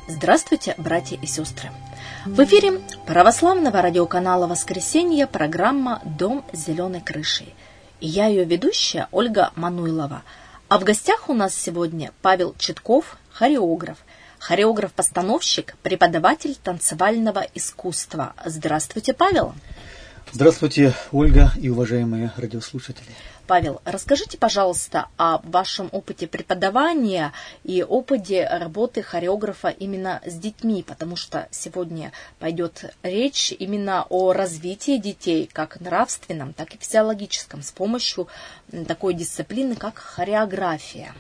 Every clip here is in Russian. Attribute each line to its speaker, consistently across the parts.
Speaker 1: Здравствуйте, братья и сестры! В эфире православного радиоканала «Воскресенье» программа «Дом с зеленой крышей». И я ее ведущая Ольга Мануйлова. А в гостях у нас сегодня Павел Читков, хореограф-постановщик, преподаватель танцевального искусства. Здравствуйте, Павел!
Speaker 2: Здравствуйте, Ольга и уважаемые радиослушатели.
Speaker 1: Павел, расскажите, пожалуйста, о вашем опыте преподавания и опыте работы хореографа именно с детьми, потому что сегодня пойдет речь именно о развитии детей, как нравственном, так и физиологическом, с помощью такой дисциплины, как хореография.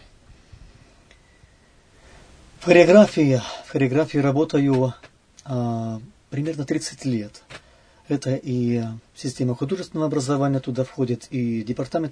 Speaker 2: В хореографии работаю примерно 30 лет. Это и система художественного образования, туда входит и департамент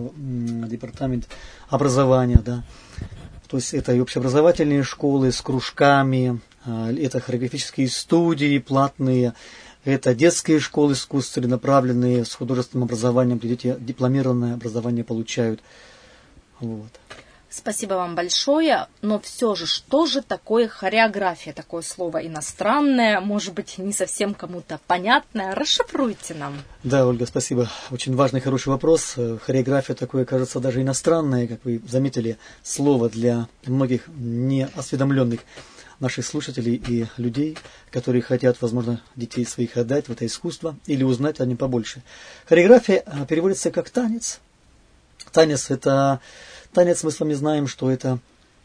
Speaker 2: образования, да. То есть это и общеобразовательные школы с кружками, это хореографические студии платные, это детские школы искусств, целенаправленные с художественным образованием, где дети дипломированное образование получают. Вот.
Speaker 1: Спасибо вам большое, но все же, что же такое хореография? Такое слово иностранное, может быть, не совсем кому-то понятное. Расшифруйте нам.
Speaker 2: Да, Ольга, спасибо. Очень важный, хороший вопрос. Хореография такое, кажется, даже иностранное, как вы заметили, слово для многих неосведомленных наших слушателей и людей, которые хотят, возможно, детей своих отдать в это искусство или узнать о нем побольше. Хореография переводится как танец. Танец, мы с вами знаем, что это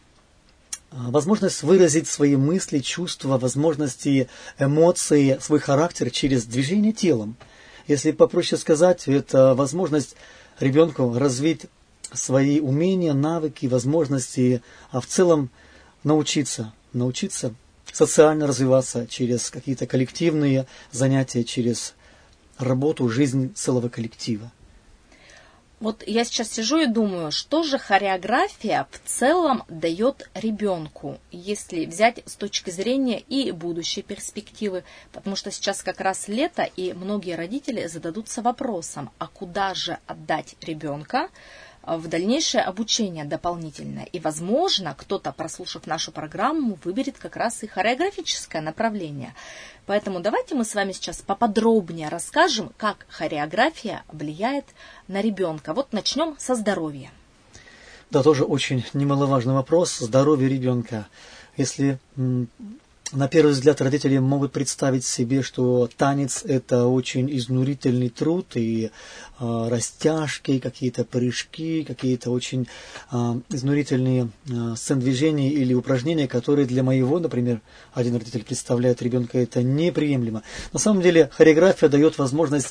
Speaker 2: возможность выразить свои мысли, чувства, возможности, эмоции, свой характер через движение телом. Если попроще сказать, это возможность ребенку развить свои умения, навыки, возможности, а в целом научиться социально развиваться через какие-то коллективные занятия, через работу, жизнь целого коллектива.
Speaker 1: Вот я сейчас сижу и думаю, что же хореография в целом дает ребенку, если взять с точки зрения и будущей перспективы, потому что сейчас как раз лето, и многие родители зададутся вопросом, а куда же отдать ребенка в дальнейшее обучение дополнительное. И, возможно, кто-то, прослушав нашу программу, выберет как раз и хореографическое направление. Поэтому давайте мы с вами сейчас поподробнее расскажем, как хореография влияет на ребенка. Вот начнем со здоровья.
Speaker 2: Да, тоже очень немаловажный вопрос. Здоровье ребенка. Если на первый взгляд родители могут представить себе, что танец – это очень изнурительный труд, и растяжки, какие-то прыжки, какие-то очень изнурительные сцен движений или упражнения, которые для моего, например, один родитель представляет ребенка, это неприемлемо. На самом деле хореография дает возможность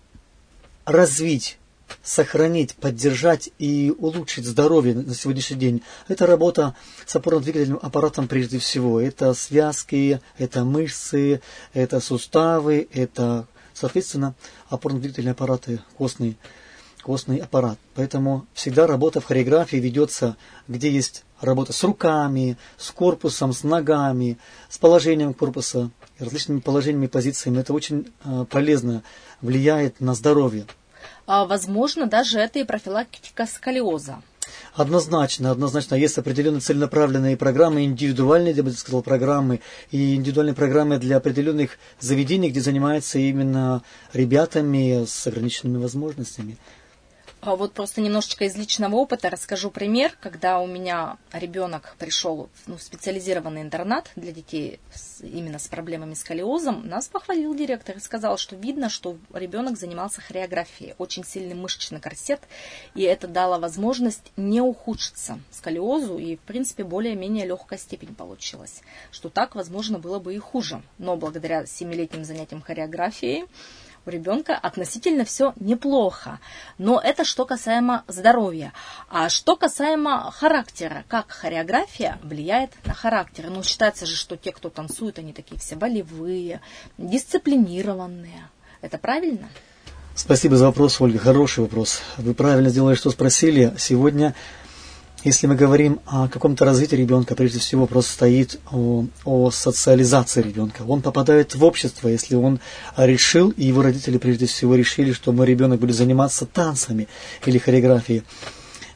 Speaker 2: развить, сохранить, поддержать и улучшить здоровье на сегодняшний день. Это работа с опорно-двигательным аппаратом прежде всего. Это связки, это мышцы, это суставы, это, соответственно, опорно-двигательные аппараты, костный аппарат. Поэтому всегда работа в хореографии ведется, где есть работа с руками, с корпусом, с ногами, с положением корпуса, различными положениями, позициями. Это очень полезно влияет на здоровье.
Speaker 1: Возможно, даже это и профилактика сколиоза.
Speaker 2: Однозначно. Есть определенные целенаправленные программы, индивидуальные, я бы сказал, программы, и индивидуальные программы для определенных заведений, где занимаются именно ребятами с ограниченными возможностями.
Speaker 1: Вот просто немножечко из личного опыта расскажу пример. Когда у меня ребенок пришел в специализированный интернат для детей именно с проблемами сколиозом, нас похвалил директор и сказал, что видно, что ребенок занимался хореографией. Очень сильный мышечный корсет, и это дало возможность не ухудшиться сколиозу, и, в принципе, более-менее легкая степень получилась. Что так, возможно, было бы и хуже. Но благодаря 7-летним занятиям хореографией у ребенка относительно все неплохо. Но это что касаемо здоровья. А что касаемо характера, как хореография влияет на характер? Ну, считается же, что те, кто танцует, они такие все волевые, дисциплинированные. Это правильно?
Speaker 2: Спасибо за вопрос, Ольга. Хороший вопрос. Вы правильно сделали, что спросили. Сегодня, если мы говорим о каком-то развитии ребенка, прежде всего вопрос стоит о социализации ребенка. Он попадает в общество, если он решил, и его родители прежде всего решили, что мой ребенок будет заниматься танцами или хореографией.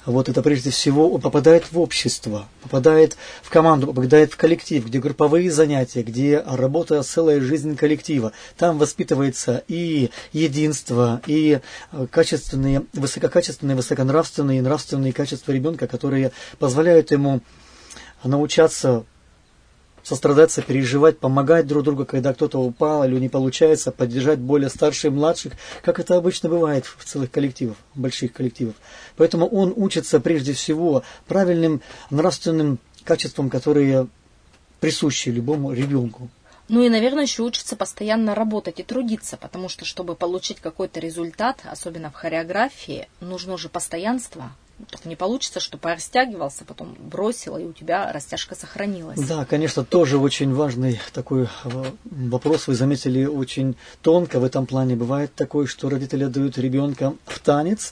Speaker 2: Вот это прежде всего он попадает в общество, попадает в команду, попадает в коллектив, где групповые занятия, где работа целая жизнь коллектива. Там воспитывается и единство, и качественные, высоконравственные и нравственные качества ребенка, которые позволяют ему научаться сострадаться, переживать, помогать друг другу, когда кто-то упал или не получается, поддержать более старших и младших, как это обычно бывает в целых коллективах, больших коллективах. Поэтому он учится прежде всего правильным нравственным качествам, которые присущи любому ребенку.
Speaker 1: Ну и, наверное, еще учится постоянно работать и трудиться, потому что, чтобы получить какой-то результат, особенно в хореографии, нужно же постоянство. Так не получится, что порастягивался, потом бросил, и у тебя растяжка сохранилась.
Speaker 2: Да, конечно, тоже очень важный такой вопрос. Вы заметили, очень тонко в этом плане. Бывает такое, что родители отдают ребенка в танец,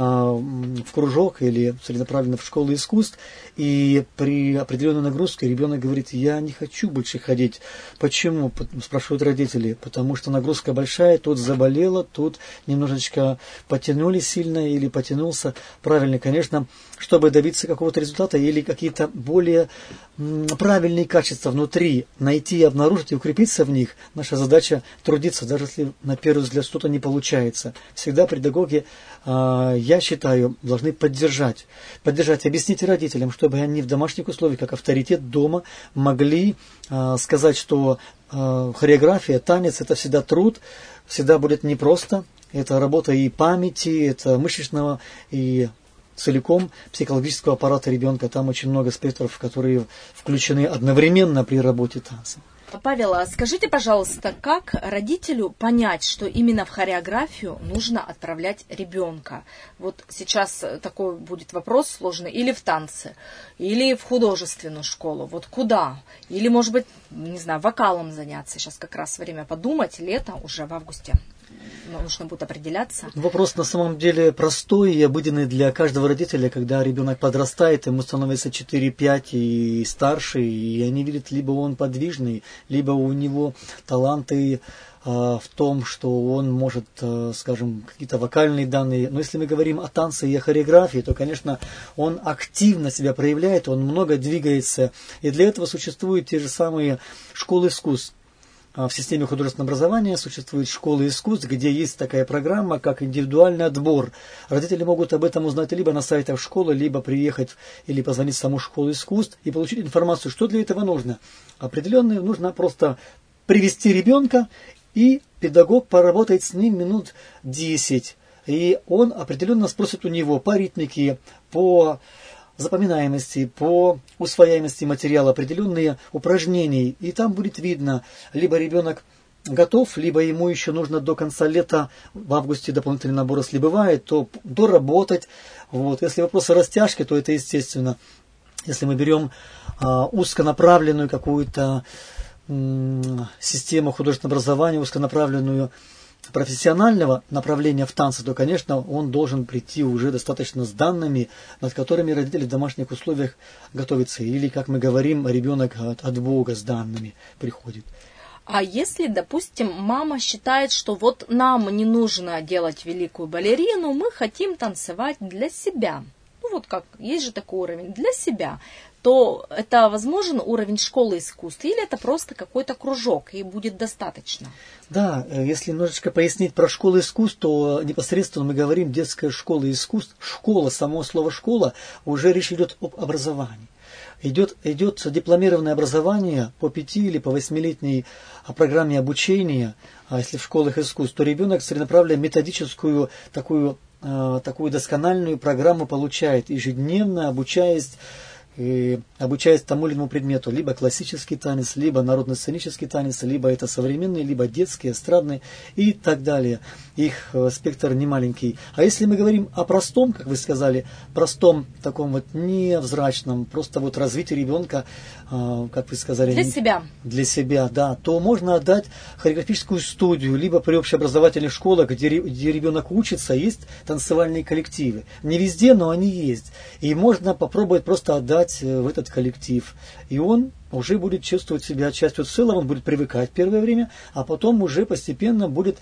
Speaker 2: в кружок или целенаправленно в школу искусств, и при определенной нагрузке ребенок говорит: я не хочу больше ходить. Почему? Спрашивают родители. Потому что нагрузка большая, тут заболело, тут немножечко потянули сильно или потянулся. Правильно, конечно, чтобы добиться какого-то результата или какие-то более правильные качества внутри найти и обнаружить и укрепиться в них, наша задача трудиться, даже если на первый взгляд что-то не получается. Всегда педагоги, я считаю, должны поддержать, объяснить родителям, чтобы они в домашних условиях, как авторитет дома, могли сказать, что хореография, танец – это всегда труд, всегда будет непросто, это работа и памяти, это мышечного и целиком психологического аппарата ребенка. Там очень много спектров, которые включены одновременно при работе танца.
Speaker 1: Павел, а скажите, пожалуйста, как родителю понять, что именно в хореографию нужно отправлять ребенка? Вот сейчас такой будет вопрос сложный. Или в танцы, или в художественную школу. Вот куда? Или, может быть, не знаю, вокалом заняться. Сейчас как раз время подумать. Лето уже в августе. Нужно будет определяться.
Speaker 2: Вопрос на самом деле простой и обыденный для каждого родителя, когда ребенок подрастает, ему становится 4-5 и старше, и они видят, либо он подвижный, либо у него таланты в том, что он может, скажем, какие-то вокальные данные. Но если мы говорим о танце и о хореографии, то, конечно, он активно себя проявляет, он много двигается, и для этого существуют те же самые школы искусств. В системе художественного образования существует школа искусств, где есть такая программа, как индивидуальный отбор. Родители могут об этом узнать либо на сайтах школы, либо приехать или позвонить в саму школу искусств и получить информацию, что для этого нужно. Определенно нужно просто привести ребенка, и педагог поработает с ним минут 10. И он определенно спросит у него по ритмике, по запоминаемости, по усвояемости материала определенные упражнения. И там будет видно, либо ребенок готов, либо ему еще нужно до конца лета, в августе дополнительный набор, если бывает, то доработать. Вот. Если вопросы растяжки, то это естественно. Если мы берем узконаправленную какую-то систему художественного образования, узконаправленную профессионального направления в танце, то, конечно, он должен прийти уже достаточно с данными, над которыми родители в домашних условиях готовятся. Или, как мы говорим, ребенок от Бога с данными приходит.
Speaker 1: А если, допустим, мама считает, что вот нам не нужно делать великую балерину, мы хотим танцевать для себя. Ну вот как, есть же такой уровень, для себя. То это возможен уровень школы искусств, или это просто какой-то кружок, и будет достаточно?
Speaker 2: Да, если немножечко пояснить про школу искусств, то непосредственно мы говорим детская школа искусств. Школа, само слово школа, уже речь идет об образовании. Идет дипломированное образование по 5 или по 8-летней программе обучения, а если в школах искусств, то ребенок целенаправленно методическую такую доскональную программу получает, ежедневно обучаясь тому или иному предмету, либо классический танец, либо народно-сценический танец, либо это современный, либо детский, эстрадный и так далее. Их спектр не маленький. А если мы говорим о простом, как вы сказали, простом, таком вот невзрачном, просто вот развитии ребенка, как вы сказали, для себя, да, то можно отдать хореографическую студию, либо при общеобразовательных школах, где ребенок учится, есть танцевальные коллективы. Не везде, но они есть. И можно попробовать просто отдать в этот коллектив. И он уже будет чувствовать себя частью целого, он будет привыкать первое время, а потом уже постепенно будет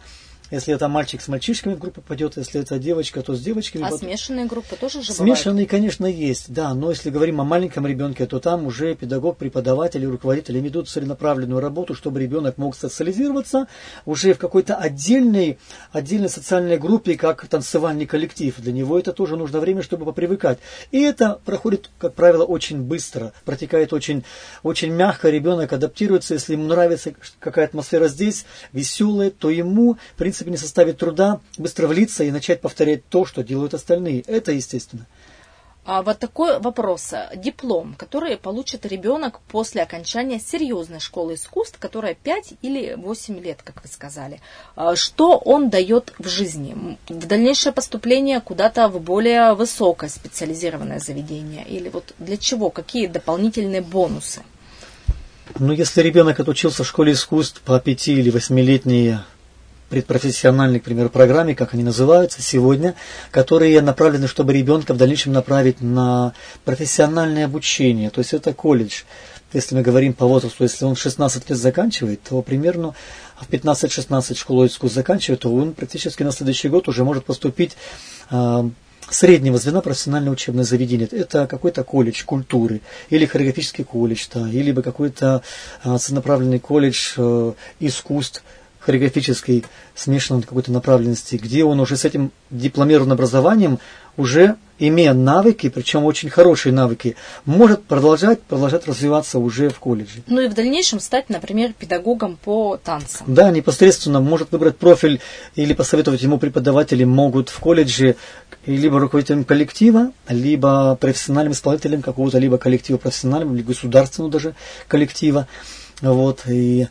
Speaker 2: Если это мальчик с мальчишками в группу пойдет, если это девочка, то с девочками.
Speaker 1: А смешанные группы тоже же
Speaker 2: смешанные,
Speaker 1: бывают?
Speaker 2: конечно, есть, да. Но если говорим о маленьком ребенке, то там уже педагог, преподаватель и руководитель ведут целенаправленную работу, чтобы ребенок мог социализироваться уже в какой-то отдельной социальной группе, как танцевальный коллектив. Для него это тоже нужно время, чтобы попривыкать. И это проходит, как правило, очень быстро, протекает очень, очень мягко. Ребенок адаптируется, если ему нравится какая атмосфера здесь, веселая, то ему, в принципе, не составит труда быстро влиться и начать повторять то, что делают остальные. Это естественно.
Speaker 1: А вот такой вопрос. Диплом, который получит ребенок после окончания серьезной школы искусств, которая 5 или 8 лет, как вы сказали. Что он дает в жизни? В дальнейшее поступление куда-то в более высокое специализированное заведение? Или вот для чего? Какие дополнительные бонусы?
Speaker 2: Ну, если ребенок отучился в школе искусств по 5 или 8-летней предпрофессиональной, к примеру, программе, как они называются сегодня, которые направлены, чтобы ребенка в дальнейшем направить на профессиональное обучение. То есть это колледж. Если мы говорим по возрасту, если он 16 лет заканчивает, то примерно в 15-16 школу искусств заканчивает, то он практически на следующий год уже может поступить среднего звена профессиональное учебное заведение. Это какой-то колледж культуры, или хореографический колледж, да, или какой-то целенаправленный колледж искусств, хореографической, смешанной какой-то направленности, где он уже с этим дипломированным образованием, уже имея навыки, причем очень хорошие навыки, может продолжать развиваться уже в колледже.
Speaker 1: Ну и в дальнейшем стать, например, педагогом по танцам.
Speaker 2: Да, непосредственно может выбрать профиль или посоветовать ему преподаватели могут в колледже либо руководителем коллектива, либо профессиональным исполнителем какого-то либо коллектива профессионального, или государственного даже коллектива. Вот, и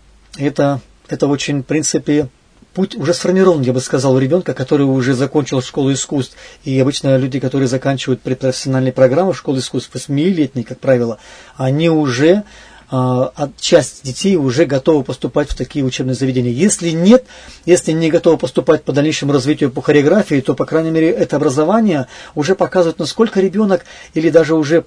Speaker 2: это очень, в принципе, путь уже сформирован, я бы сказал, у ребенка, который уже закончил школу искусств. И обычно люди, которые заканчивают предпрофессиональные программы в школе искусств, 8-летние, как правило, они уже, часть детей уже готовы поступать в такие учебные заведения. Если не готовы поступать по дальнейшему развитию по хореографии, то, по крайней мере, это образование уже показывает, насколько ребенок, или даже уже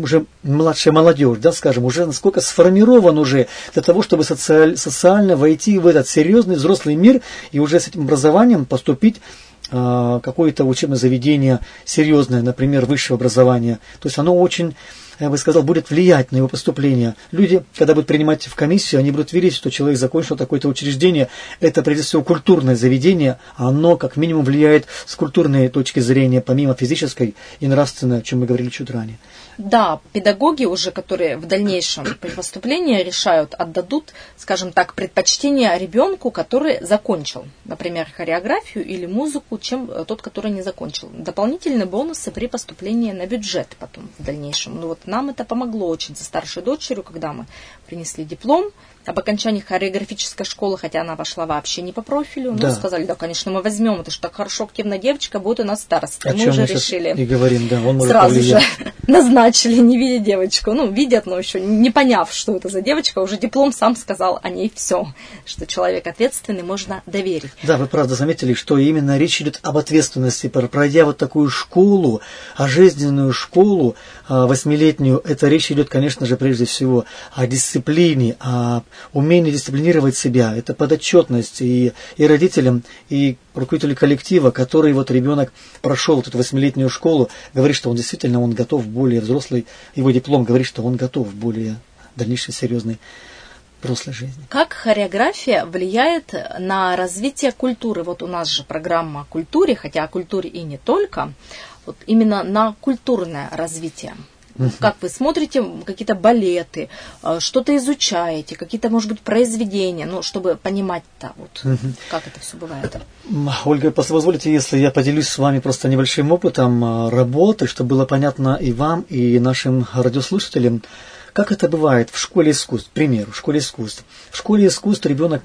Speaker 2: младшая молодежь, да, скажем, уже насколько сформирован уже для того, чтобы социально войти в этот серьезный взрослый мир и уже с этим образованием поступить какое-то учебное заведение серьезное, например, высшее образование. То есть оно очень, я бы сказал, будет влиять на его поступление. Люди, когда будут принимать в комиссию, они будут верить, что человек закончил такое-то учреждение. Это, прежде всего, культурное заведение. Оно, как минимум, влияет с культурной точки зрения, помимо физической и нравственной, о чем мы говорили чуть ранее.
Speaker 1: Да, педагоги уже, которые в дальнейшем при поступлении решают, отдадут, скажем так, предпочтение ребенку, который закончил, например, хореографию или музыку, чем тот, который не закончил. Дополнительные бонусы при поступлении на бюджет потом в дальнейшем. Ну вот нам это помогло очень со старшей дочерью, когда мы принесли диплом об окончании хореографической школы, хотя она вошла вообще не по профилю.
Speaker 2: Да.
Speaker 1: Ну, сказали, да, конечно, мы возьмем, это же так хорошо, активная девочка, будет у нас староста.
Speaker 2: О
Speaker 1: Мы
Speaker 2: чем
Speaker 1: уже
Speaker 2: мы
Speaker 1: решили.
Speaker 2: И говорим, да, он может
Speaker 1: сразу
Speaker 2: повлиять.
Speaker 1: же назначили, не видя девочку. Ну, видят, но еще не поняв, что это за девочка, уже диплом сам сказал о ней все, что человек ответственный, можно доверить.
Speaker 2: Да, вы правда заметили, что именно речь идет об ответственности. Пройдя вот такую школу, жизненную школу 8-летнюю, это речь идет, конечно же, прежде всего о дисциплине, о умении дисциплинировать себя. Это подотчетность и родителям, и руководителю коллектива, который вот ребенок прошел вот эту 8-летнюю школу, говорит, что он действительно готов более взрослый, его диплом говорит, что он готов более дальнейшей серьезной взрослой жизни.
Speaker 1: Как хореография влияет на развитие культуры? Вот у нас же программа о культуре, хотя о культуре и не только, вот именно на культурное развитие. Как вы смотрите какие-то балеты, что-то изучаете, какие-то, может быть, произведения, ну, чтобы понимать-то, вот, как это все бывает.
Speaker 2: Ольга, позволите, если я поделюсь с вами просто небольшим опытом работы, чтобы было понятно и вам, и нашим радиослушателям, как это бывает в школе искусств. К примеру, в школе искусств. В школе искусств ребенок,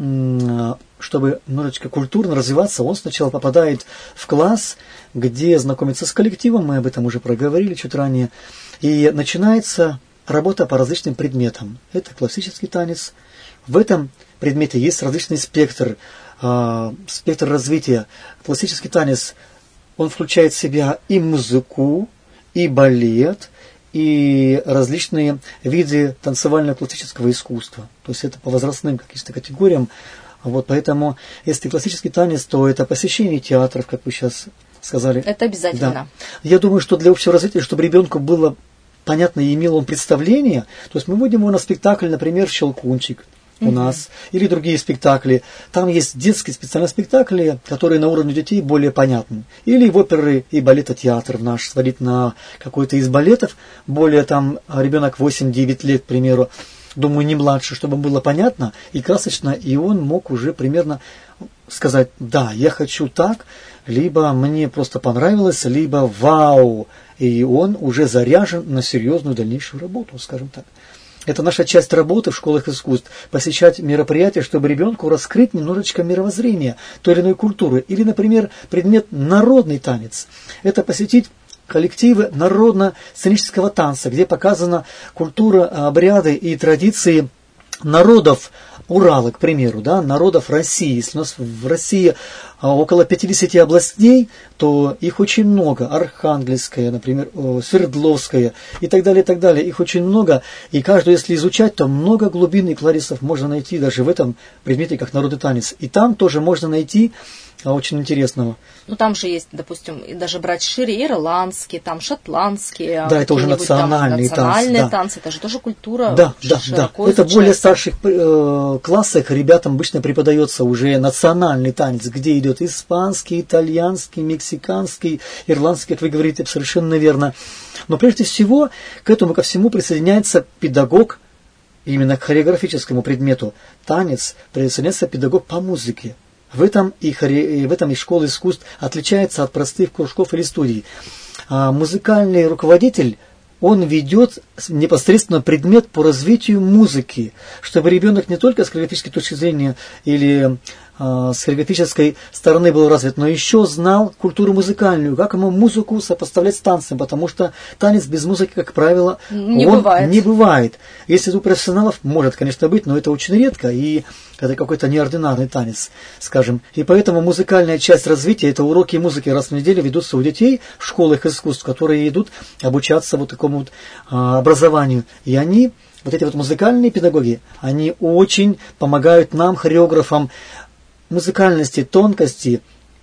Speaker 2: чтобы немножечко культурно развиваться, он сначала попадает в класс, где знакомится с коллективом, мы об этом уже проговорили чуть ранее, и начинается работа по различным предметам. Это классический танец. В этом предмете есть различный спектр развития. Классический танец, он включает в себя и музыку, и балет, и различные виды танцевально-классического искусства. То есть это по возрастным каким-то категориям Вот поэтому, если классический танец, то это посещение театров, как вы сейчас сказали.
Speaker 1: Это обязательно.
Speaker 2: Да. Я думаю, что для общего развития, чтобы ребенку было понятно и имел он представление, то есть мы будем его на спектакль, например, «Щелкунчик» у нас, или другие спектакли. Там есть детские специальные спектакли, которые на уровне детей более понятны. Или в оперы и балетотеатр наш сводить на какой-то из балетов, более там ребенок 8-9 лет, к примеру, думаю, не младше, чтобы было понятно и красочно, и он мог уже примерно сказать, да, я хочу так, либо мне просто понравилось, либо вау, и он уже заряжен на серьезную дальнейшую работу, скажем так. Это наша часть работы в школах искусств, посещать мероприятия, чтобы ребенку раскрыть немножечко мировоззрение той или иной культуры. Или, например, предмет народный танец. Это посетить коллективы народно-сценического танца, где показана культура, обряды и традиции народов Урала, к примеру, да, народов России. Если у нас в России около 50 областей, то их очень много. Архангельская, например, Свердловская и так далее, и так далее. Их очень много. И каждую, если изучать, то много глубин и кларисов можно найти даже в этом предмете, как народный танец. И там тоже можно найти очень интересного.
Speaker 1: Ну, там же есть, допустим, даже брать шире, ирландские, там шотландские.
Speaker 2: Да, это уже национальные
Speaker 1: танцы. Это же тоже культура.
Speaker 2: Да. Это в более старших классах ребятам обычно преподается уже национальный танец, где идет испанский, итальянский, мексиканский, ирландский, как вы говорите, совершенно верно. Но прежде всего к этому ко всему присоединяется педагог, именно к хореографическому предмету. Танец присоединяется педагог по музыке. В этом и школа искусств отличается от простых кружков или студий. Музыкальный руководитель, он ведет непосредственно предмет по развитию музыки, чтобы ребенок не только с хореографической точки зрения или с хореографической стороны был развит, но еще знал культуру музыкальную, как ему музыку сопоставлять с танцем, потому что танец без музыки, как правило, не бывает. Если у профессионалов, может, конечно, быть, но это очень редко, и это какой-то неординарный танец, скажем. И поэтому музыкальная часть развития, это уроки музыки раз в неделю ведутся у детей в школах искусств, которые идут обучаться вот такому вот образованию. И они, вот эти вот музыкальные педагоги, они очень помогают нам, хореографам, музыкальности, тонкости,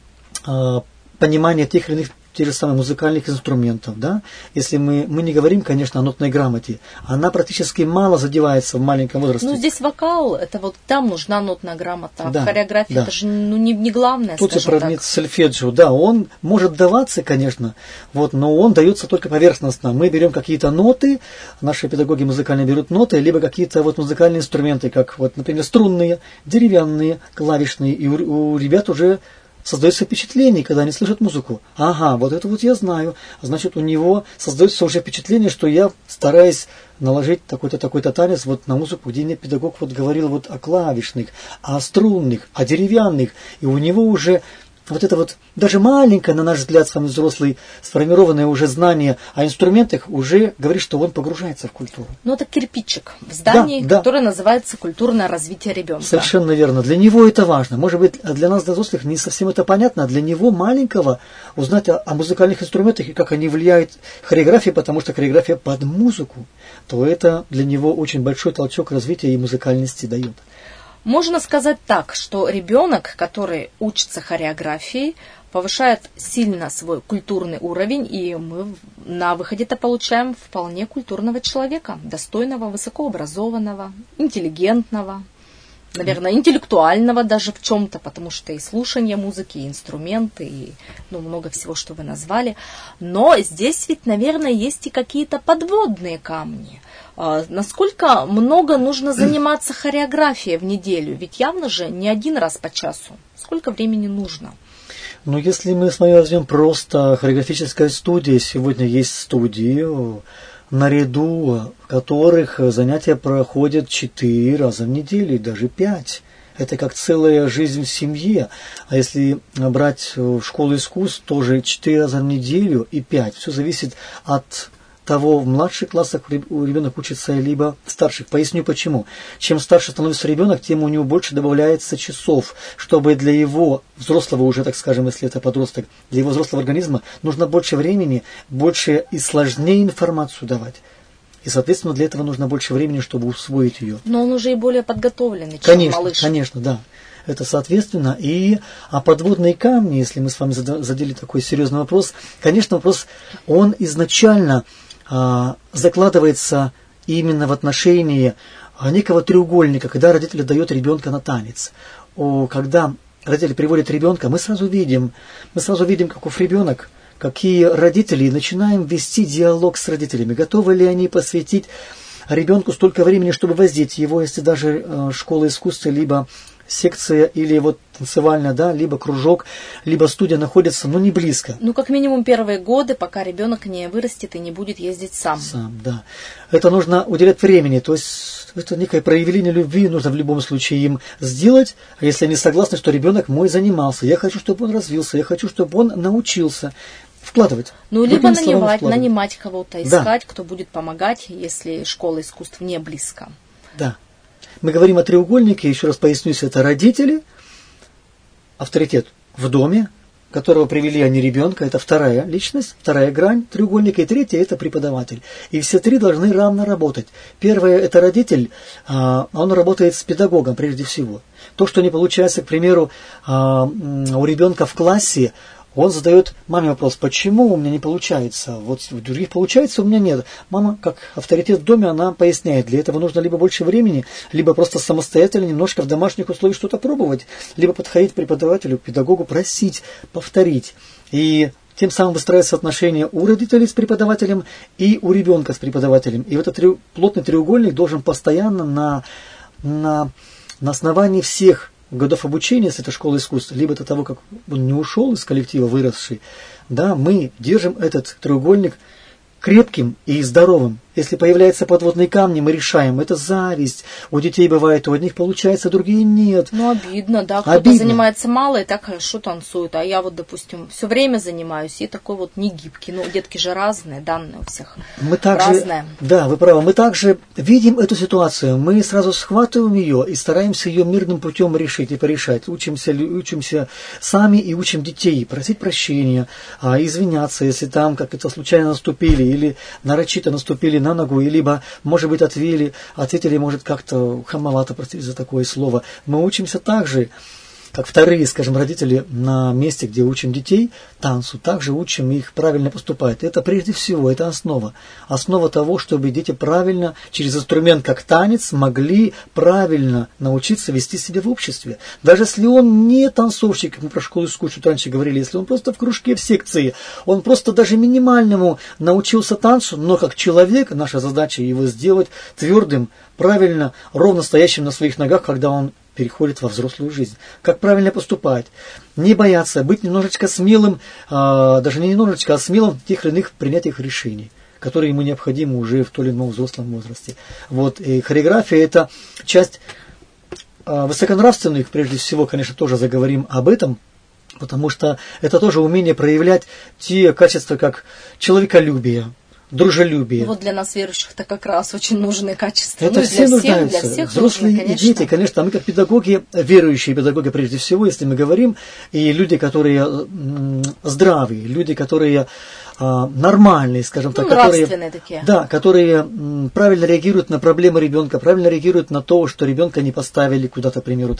Speaker 2: понимания тех или иных тех же самых музыкальных инструментов, да? Если мы не говорим, конечно, о нотной грамоте, она практически мало задевается в маленьком возрасте.
Speaker 1: Ну, здесь вокал, это вот там нужна нотная грамота, а хореография, это же не главное,
Speaker 2: тут скажем так. Тут предмет сольфеджио, да, он может даваться, конечно, вот, но он дается только поверхностно. Мы берем какие-то ноты, наши педагоги музыкальные берут ноты, либо какие-то вот музыкальные инструменты, как вот, например, струнные, деревянные, клавишные, и у ребят уже создается впечатление, когда они слышат музыку. Ага, вот это вот я знаю. Значит, у него создается уже впечатление, что я стараюсь наложить такой-то танец вот на музыку, где мне педагог вот говорил вот о клавишных, о струнных, о деревянных. И у него уже вот это вот даже маленькое, на наш взгляд, с вами взрослый, сформированное уже знание о инструментах уже говорит, что он погружается в культуру.
Speaker 1: Ну, это кирпичик в здании, которое называется культурное развитие ребенка.
Speaker 2: Совершенно верно. Для него это важно. Может быть, для нас, для взрослых, не совсем это понятно, а для него маленького узнать о музыкальных инструментах и как они влияют хореографии, потому что хореография под музыку, то это для него очень большой толчок развития и музыкальности дает.
Speaker 1: Можно сказать так, что ребенок, который учится хореографии, повышает сильно свой культурный уровень, и мы на выходе-то получаем вполне культурного человека, достойного, высокообразованного, интеллигентного, наверное, интеллектуального даже в чем-то, потому что и слушание музыки, и инструменты, и много всего, что вы назвали. Но здесь ведь, наверное, есть и какие-то подводные камни. Насколько много нужно заниматься хореографией в неделю? Ведь явно же не один раз по часу. Сколько времени нужно?
Speaker 2: Ну, если мы с вами возьмем просто хореографическая студия, сегодня есть студии, наряду которых занятия проходят 4 раза в неделю, даже 5. Это как целая жизнь в семье. А если брать школу искусств, тоже 4 раза в неделю и 5. Все зависит от того, в младших классах ребенок учится, либо в старших. Поясню почему. Чем старше становится ребенок, тем у него больше добавляется часов, чтобы для его взрослого уже, так скажем, если это подросток, для его взрослого организма нужно больше времени, больше и сложнее информацию давать. И, соответственно, для этого нужно больше времени, чтобы усвоить ее.
Speaker 1: Но он уже и более подготовленный, чем малыш.
Speaker 2: Конечно, да. Это соответственно. А подводные камни, если мы с вами задели такой серьезный вопрос, конечно, вопрос, он изначально закладывается именно в отношении некого треугольника, когда родитель дает ребенка на танец. Когда родители приводят ребенка, мы сразу видим, каков ребенок, какие родители, и начинаем вести диалог с родителями. Готовы ли они посвятить ребенку столько времени, чтобы воздеть его, если даже школа искусства, либо секция, или вот танцевальная, да, либо кружок, либо студия находятся, не близко.
Speaker 1: Как минимум первые годы, пока ребенок не вырастет и не будет ездить сам.
Speaker 2: Да. Это нужно уделять времени, то есть это некое проявление любви нужно в любом случае им сделать, а если они согласны, что ребенок мой занимался, я хочу, чтобы он развился, я хочу, чтобы он научился. Вкладывать.
Speaker 1: Либо нанимать кого-то, искать, кто будет помогать, если школа искусств не близко.
Speaker 2: Да. Мы говорим о треугольнике, еще раз пояснюсь, это родители, авторитет в доме, которого привели они ребенка, это вторая личность, вторая грань треугольника, и третья это преподаватель. И все три должны равно работать. Первое это родитель, он работает с педагогом прежде всего. То, что не получается, к примеру, у ребенка в классе, он задает маме вопрос, почему у меня не получается? Вот у других получается, у меня нет. Мама, как авторитет в доме, она поясняет, для этого нужно либо больше времени, либо просто самостоятельно немножко в домашних условиях что-то пробовать, либо подходить к преподавателю, к педагогу, просить, повторить. И тем самым выстраиваются отношения у родителей с преподавателем и у ребенка с преподавателем. И вот этот плотный треугольник должен постоянно на основании всех годов обучения, если это школа искусств, либо до того, как он не ушел из коллектива, выросший, да, мы держим этот треугольник крепким и здоровым. Если появляются подводные камни, мы решаем, это зависть. У детей бывает, у одних получается, другие нет.
Speaker 1: Обидно, да. Кто-то занимается мало и так хорошо танцует, а я допустим, все время занимаюсь и такой негибкий. Детки же разные, данные у всех разные.
Speaker 2: Да, вы правы. Мы также видим эту ситуацию, мы сразу схватываем ее и стараемся ее мирным путем решить и порешать. Учимся сами и учим детей просить прощения, извиняться, если там как-то случайно наступили или нарочито наступили на ногу, и либо, может быть, ответили, может, как-то хамовато, простите за такое слово. Мы учимся так же, как вторые, скажем, родители на месте, где учим детей танцу, также учим их правильно поступать. Это прежде всего, это основа. Основа того, чтобы дети правильно, через инструмент как танец, могли правильно научиться вести себя в обществе. Даже если он не танцовщик, как мы про школу искусств раньше говорили, если он просто в кружке, в секции, он просто даже минимальному научился танцу, но как человек, наша задача его сделать твердым, правильно, ровно стоящим на своих ногах, когда он переходит во взрослую жизнь. Как правильно поступать. Не бояться, быть немножечко смелым, даже не немножечко, а смелым в тех или иных принятиях решений, которые ему необходимы уже в том или ином взрослом возрасте. И хореография – это часть высоконравственных, прежде всего, конечно, тоже заговорим об этом, потому что это тоже умение проявлять те качества, как человеколюбие, дружелюбие.
Speaker 1: Для нас верующих-то как раз очень нужные качества.
Speaker 2: Это все нуждаются. Для всех взрослые нужны, и дети, конечно. Мы как педагоги, верующие педагоги прежде всего, если мы говорим, и люди, которые здравые, люди, которые нормальные, скажем так,
Speaker 1: нравственные такие.
Speaker 2: Да, которые правильно реагируют на проблемы ребенка, правильно реагируют на то, что ребенка не поставили куда-то, к примеру,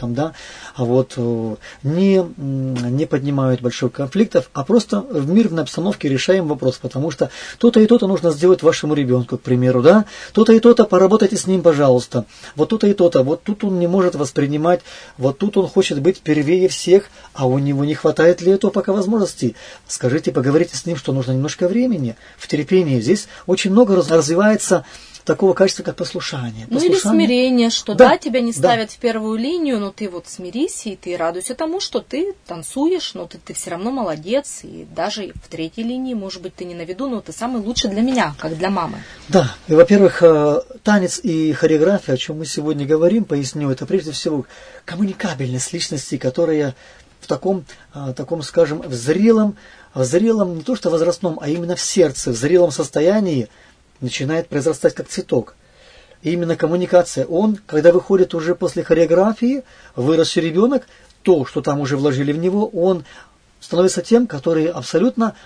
Speaker 2: не поднимают больших конфликтов, а просто в мирной обстановке решаем вопрос, потому что то-то и то-то нужно сделать вашему ребенку, к примеру, да, то-то и то-то, поработайте с ним, пожалуйста, то-то и то-то, тут он не может воспринимать, тут он хочет быть первее всех, а у него не хватает ли этого пока возможностей. Скажите, поговорите с ним, что нужно немножко времени, в терпении. Здесь очень много развивается такого качества, как послушание.
Speaker 1: Или смирение, что тебя не ставят в первую линию, но ты смирись, и ты радуйся тому, что ты танцуешь, но ты все равно молодец, и даже в третьей линии, может быть, ты не на виду, но ты самый лучший для меня, как для мамы. Да,
Speaker 2: и, во-первых, танец и хореография, о чем мы сегодня говорим, поясню, это прежде всего коммуникабельность личности, которая в таком, скажем, в зрелом, не то что возрастном, а именно в сердце, в зрелом состоянии начинает произрастать как цветок. И именно коммуникация. Он, когда выходит уже после хореографии, выросший ребенок, то, что там уже вложили в него, он становится тем, который абсолютно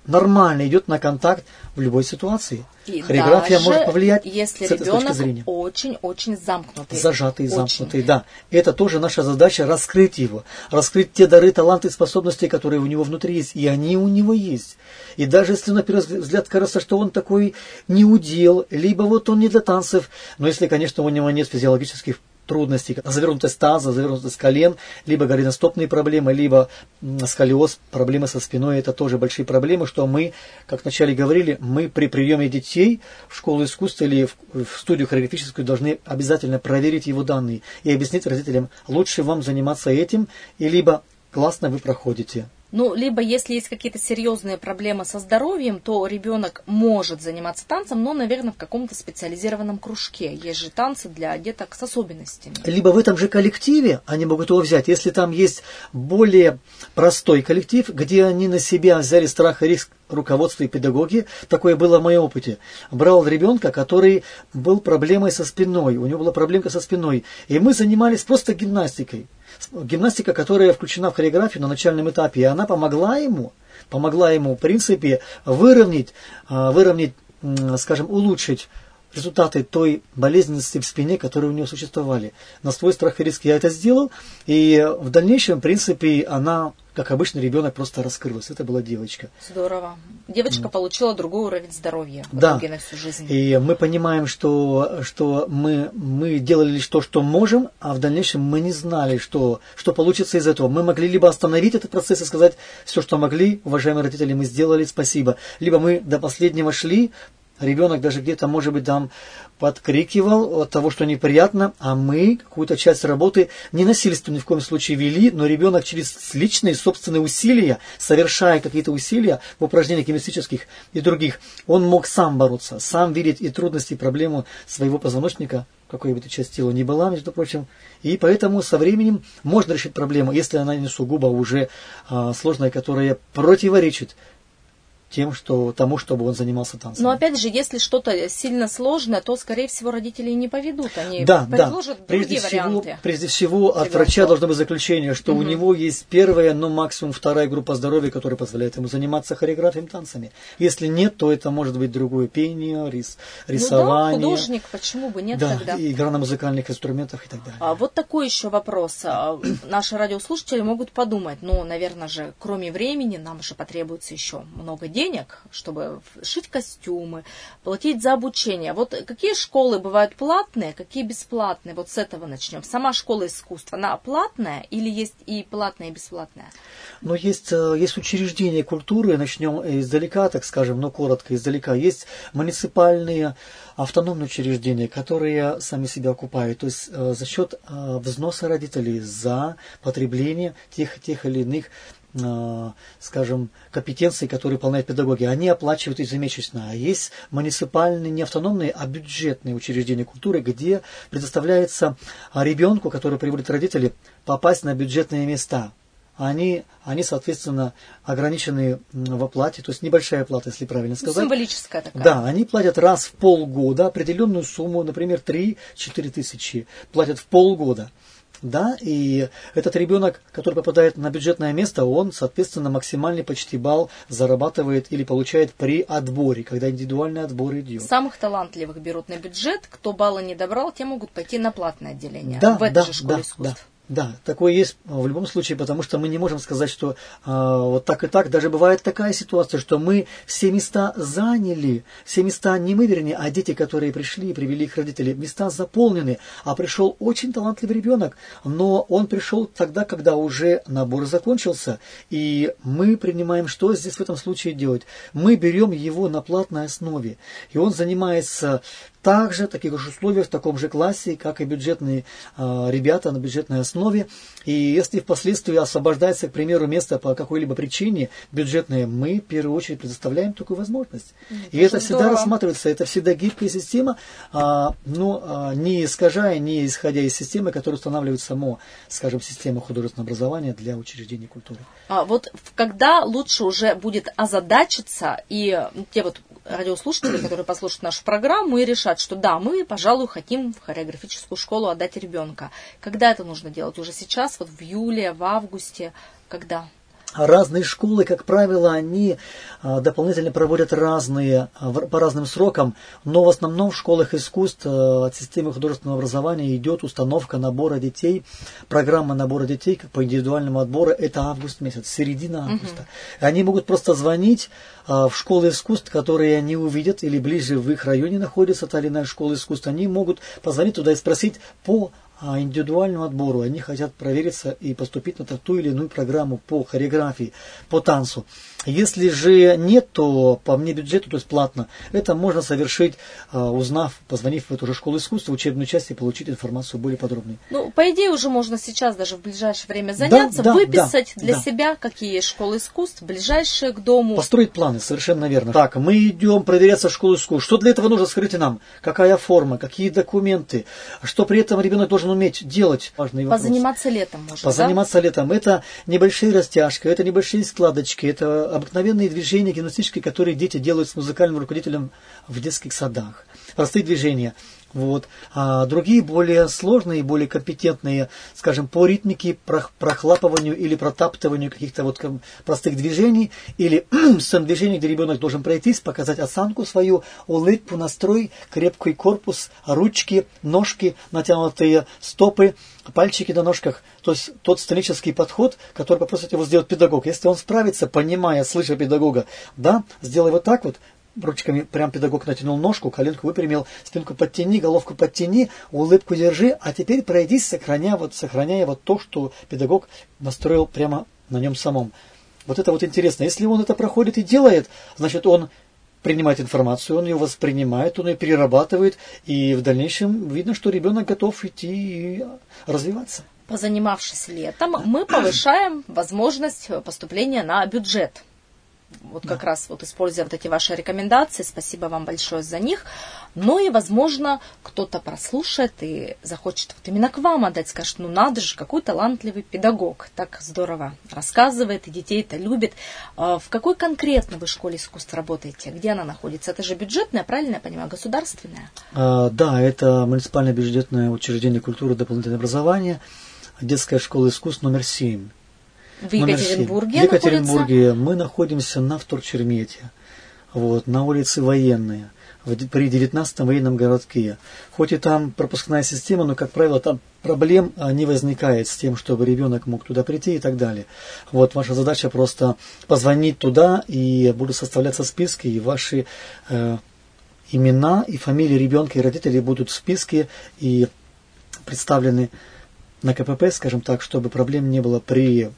Speaker 2: нормально идет на контакт в любой ситуации.
Speaker 1: И
Speaker 2: хореография
Speaker 1: даже
Speaker 2: может повлиять
Speaker 1: если
Speaker 2: с этой точки зрения.
Speaker 1: ребенок очень-очень замкнутый.
Speaker 2: Зажатый, замкнутый, да. Это тоже наша задача — раскрыть его. Раскрыть те дары, таланты, способности, которые у него внутри есть. И они у него есть. И даже если на первый взгляд кажется, что он такой неудел, либо вот он не для танцев, но если, конечно, у него нет физиологических трудностей, завернутость таза, завернутость колен, либо голеностопные проблемы, либо сколиоз, проблемы со спиной, это тоже большие проблемы, что мы, как вначале говорили, мы при приеме детей в школу искусства или в студию хореографическую должны обязательно проверить его данные и объяснить родителям, лучше вам заниматься этим, и либо классно вы проходите.
Speaker 1: Ну, либо если есть какие-то серьезные проблемы со здоровьем, то ребенок может заниматься танцем, но, наверное, в каком-то специализированном кружке. Есть же танцы для деток с особенностями.
Speaker 2: Либо в этом же коллективе они могут его взять, если там есть более простой коллектив, где они на себя взяли страх и риск, руководство и педагоги. Такое было в моем опыте. Брал ребенка, который был проблемой со спиной, у него была проблемка со спиной, и мы занимались просто гимнастикой. Гимнастика, которая включена в хореографию на начальном этапе, и она помогла ему, в принципе, выровнять, скажем, улучшить результаты той болезненности в спине, которые у него существовали. На свой страх и риск я это сделал, и в дальнейшем, в принципе, она, как обычный ребенок, просто раскрылась. Это была девочка.
Speaker 1: Здорово. Девочка получила другой уровень здоровья в
Speaker 2: да.
Speaker 1: итоге на всю жизнь.
Speaker 2: И мы понимаем, что мы делали лишь то, что можем, а в дальнейшем мы не знали, что получится из этого. Мы могли либо остановить этот процесс и сказать, все, что могли, уважаемые родители, мы сделали, спасибо. Либо мы до последнего шли, ребенок даже где-то, может быть, там подкрикивал от того, что неприятно, а мы какую-то часть работы не насильственно ни в коем случае вели, но ребенок через личные собственные усилия, совершая какие-то усилия в упражнениях гимнастических и других, он мог сам бороться, сам видеть и трудности, и проблему своего позвоночника, какой бы эта часть тела ни была, между прочим. И поэтому со временем можно решить проблему, если она не сугубо уже сложная, которая противоречит тому, чтобы он занимался танцем.
Speaker 1: Но опять же, если что-то сильно сложное, то, скорее всего, родители не поведут. Они предложат другие варианты.
Speaker 2: Прежде всего, от врача должно быть заключение, что у него есть первая, но максимум вторая группа здоровья, которая позволяет ему заниматься хореографией, танцами. Если нет, то это может быть другое пение, рисование.
Speaker 1: Ну да, художник, почему бы нет тогда?
Speaker 2: Игра на музыкальных инструментах и так далее.
Speaker 1: Вот такой еще вопрос. Наши радиослушатели могут подумать, наверное же, кроме времени, нам же потребуется еще много денег, чтобы шить костюмы, платить за обучение. Вот какие школы бывают платные, какие бесплатные? Вот с этого начнем. Сама школа искусств, она платная или есть и платная, и бесплатная?
Speaker 2: Но есть учреждения культуры, начнем издалека, так скажем, но коротко издалека. Есть муниципальные автономные учреждения, которые сами себя окупают, то есть за счет взноса родителей за потребление тех или иных, скажем, компетенций, которые выполняют педагоги, они оплачивают ежемесячно. А есть муниципальные, не автономные, а бюджетные учреждения культуры, где предоставляется ребенку, который приводит родители, попасть на бюджетные места. Они, соответственно, ограничены в оплате, то есть небольшая оплата, если правильно сказать.
Speaker 1: Символическая такая.
Speaker 2: Да, они платят раз в полгода определенную сумму, например, 3-4 тысячи, платят в полгода. Да, и этот ребенок, который попадает на бюджетное место, он, соответственно, максимальный почти балл зарабатывает или получает при отборе, когда индивидуальный отбор идет.
Speaker 1: Самых талантливых берут на бюджет, кто баллы не добрал, те могут пойти на платное отделение в этой же школе искусств.
Speaker 2: Да, такое есть в любом случае, потому что мы не можем сказать, что вот так и так. Даже бывает такая ситуация, что мы все места заняли, все места не мы, вернее, а дети, которые пришли и привели их родители, места заполнены, а пришел очень талантливый ребенок, но он пришел тогда, когда уже набор закончился, и мы принимаем, что здесь в этом случае делать. Мы берем его на платной основе, и он занимается также в таких же условиях, в таком же классе, как и бюджетные ребята на бюджетной основе. И если впоследствии освобождается, к примеру, место по какой-либо причине бюджетное, мы в первую очередь предоставляем такую возможность. И это всегда рассматривается, это всегда гибкая система, не искажая, не исходя из системы, которая устанавливает само, скажем, система художественного образования для учреждений культуры.
Speaker 1: Вот когда лучше уже будет озадачиться, и те вот радиослушатели, которые послушают нашу программу и решат, что да, мы, пожалуй, хотим в хореографическую школу отдать ребенка. Когда это нужно делать? Уже сейчас, вот в июле, в августе? Когда?
Speaker 2: Разные школы, как правило, они дополнительно проводят по разным срокам, но в основном в школах искусств от системы художественного образования идет установка набора детей, программа набора детей как по индивидуальному отбору, это август месяц, середина августа. Они могут просто звонить в школы искусств, которые они увидят, или ближе в их районе находится та или иная школа искусств, они могут позвонить туда и спросить по индивидуальному отбору. Они хотят провериться и поступить на ту или иную программу по хореографии, по танцу. Если же нет, то по внебюджету, то есть платно, это можно совершить, позвонив в эту же школу искусства, в учебную часть и получить информацию более подробную.
Speaker 1: Ну, по идее, уже можно сейчас даже в ближайшее время заняться, выписать для себя, какие есть школы искусств, ближайшие к дому.
Speaker 2: Построить планы, совершенно верно. Так, мы идем проверяться в школу искусств. Что для этого нужно, скажите нам? Какая форма, какие документы, что при этом ребенок должен уметь делать? Важный вопрос.
Speaker 1: Позаниматься летом можно,
Speaker 2: Позаниматься летом. Это небольшие растяжки, это небольшие складочки, это обыкновенные движения гимнастические, которые дети делают с музыкальным руководителем в детских садах. Простые движения. Вот. А другие более сложные, более компетентные, скажем, по ритмике, прохлапыванию или протаптыванию каких-то вот простых движений, или сцен движений, где ребенок должен пройтись, показать осанку свою, улыбку, настрой, крепкий корпус, ручки, ножки, натянутые стопы, пальчики на ножках. То есть тот сценический подход, который попросит его сделать педагог. Если он справится, понимая, слыша педагога, да, сделай вот так вот, ручками прям педагог натянул ножку, коленку выпрямил, спинку подтяни, головку подтяни, улыбку держи, а теперь пройдись, сохраняя вот то, что педагог настроил прямо на нем самом. Вот это вот интересно. Если он это проходит и делает, значит он принимает информацию, он ее воспринимает, он ее перерабатывает, и в дальнейшем видно, что ребенок готов идти и развиваться.
Speaker 1: Позанимавшись летом, мы повышаем возможность поступления на бюджет. Вот как раз вот используя вот эти ваши рекомендации, спасибо вам большое за них. Ну и, возможно, кто-то прослушает и захочет вот именно к вам отдать, скажет, ну надо же, какой талантливый педагог, так здорово рассказывает, и детей-то любит. В какой конкретно вы школе искусств работаете? Где она находится? Это же бюджетная, правильно я понимаю, государственная?
Speaker 2: Да, это муниципальное бюджетное учреждение культуры и дополнительного образования, детская школа искусств номер 7.
Speaker 1: В Екатеринбурге.
Speaker 2: В Екатеринбурге мы находимся на Вторчермете, вот, на улице Военная, при 19-м военном городке. Хоть и там пропускная система, но, как правило, там проблем не возникает с тем, чтобы ребенок мог туда прийти и так далее. Вот ваша задача просто позвонить туда, и будут составляться списки, и ваши имена и фамилии ребенка и родителей будут в списке и представлены на КПП, скажем так, чтобы проблем не было при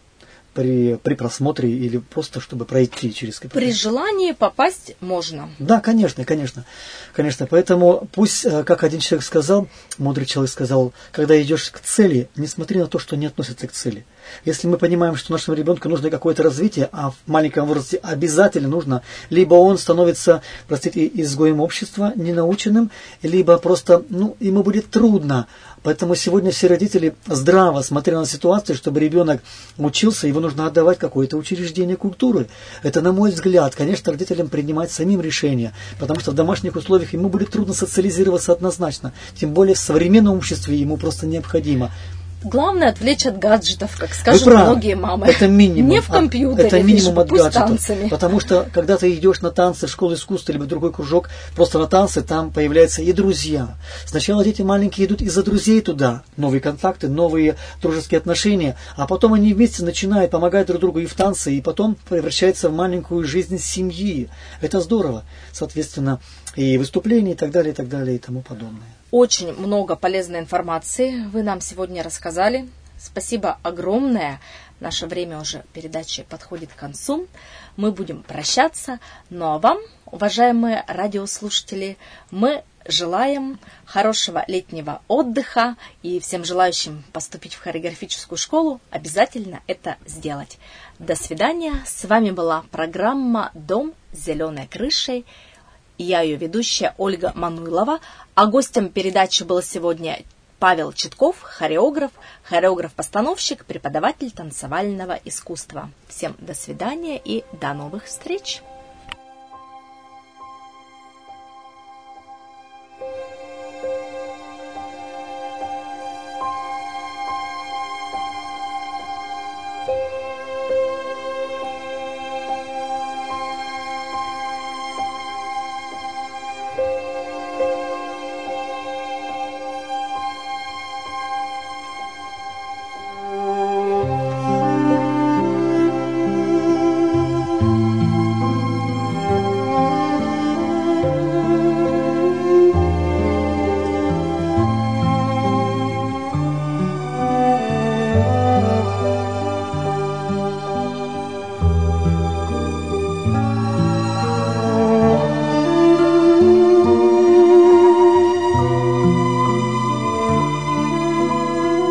Speaker 2: просмотре или просто чтобы пройти через КПП.
Speaker 1: При желании попасть можно.
Speaker 2: Да, конечно. Поэтому пусть, как один человек сказал, мудрый человек сказал, когда идешь к цели, не смотри на то, что не относится к цели. Если мы понимаем, что нашему ребенку нужно какое-то развитие, а в маленьком возрасте обязательно нужно, либо он становится, изгоем общества, ненаученным, либо просто, ему будет трудно. Поэтому сегодня все родители здраво смотрят на ситуацию, чтобы ребенок учился, его нужно отдавать в какое-то учреждение культуры. Это, на мой взгляд, конечно, родителям принимать самим решение, потому что в домашних условиях ему будет трудно социализироваться однозначно, тем более в современном обществе ему просто необходимо.
Speaker 1: Главное отвлечь от гаджетов, как скажут многие мамы.
Speaker 2: Это минимум.
Speaker 1: Не в компьютере,
Speaker 2: это минимум от гаджетов.
Speaker 1: Танцами.
Speaker 2: Потому что, когда ты идешь на танцы в школу искусства, либо в другой кружок, просто на танцы, там появляются и друзья. Сначала дети маленькие идут из-за друзей туда. Новые контакты, новые дружеские отношения. А потом они вместе начинают помогать друг другу и в танце, и потом превращаются в маленькую жизнь семьи. Это здорово. Соответственно, и выступления, и так далее, и тому подобное.
Speaker 1: Очень много полезной информации вы нам сегодня рассказали. Спасибо огромное. Наше время уже передачи подходит к концу. Мы будем прощаться. Ну а вам, уважаемые радиослушатели, мы желаем хорошего летнего отдыха и всем желающим поступить в хореографическую школу обязательно это сделать. До свидания. С вами была программа «Дом с зеленой крышей». Я ее ведущая Ольга Мануйлова, а гостем передачи был сегодня Павел Читков, хореограф-постановщик, преподаватель танцевального искусства. Всем до свидания и до новых встреч!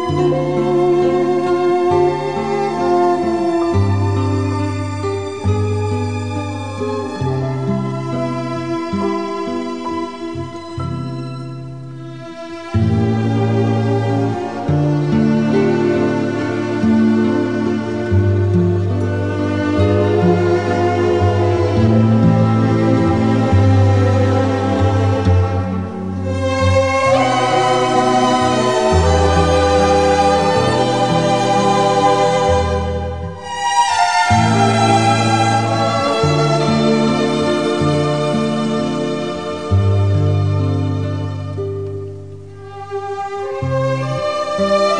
Speaker 3: Thank you.